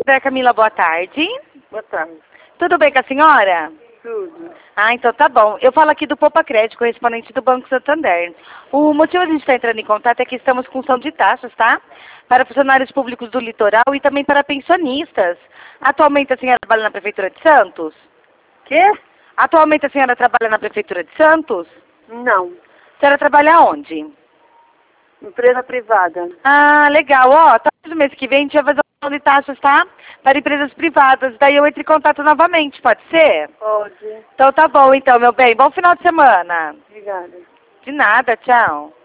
José Camila, boa tarde. Boa tarde. Tudo bem com a senhora? Tudo. Ah, então tá bom. Eu falo aqui do Poupa Crédito, correspondente do Banco Santander. O motivo de a gente estar entrando em contato é que estamos com som de taxas, tá? Para funcionários públicos do litoral e também para pensionistas. Atualmente a senhora trabalha na Prefeitura de Santos? Quê? Atualmente a senhora trabalha na Prefeitura de Santos? Não. A senhora trabalha onde? Empresa privada. Ah, legal. Ó, talvez no mês que vem a gente vai fazer uma som de taxas, tá? Para empresas privadas. Daí eu entro em contato novamente, pode ser? Pode. Então tá bom, então, meu bem. Bom final de semana. Obrigada. De nada, tchau.